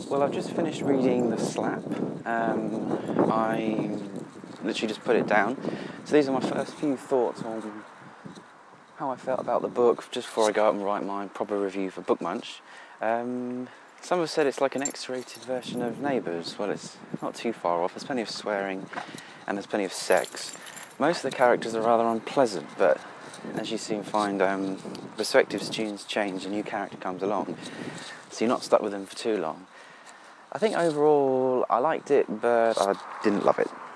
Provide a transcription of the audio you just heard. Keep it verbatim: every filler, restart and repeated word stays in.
Well, I've just finished reading The Slap. Um, I literally just put it down. So these are my first few thoughts on how I felt about the book just before I go out and write my proper review for Book Munch. Um, some have said it's like an X-rated version of Neighbours. Well, it's not too far off. There's plenty of swearing and there's plenty of sex. Most of the characters are rather unpleasant, but as you soon find, um, perspectives change, a new character comes along, so you're not stuck with them for too long. I think overall I liked it, but I didn't love it.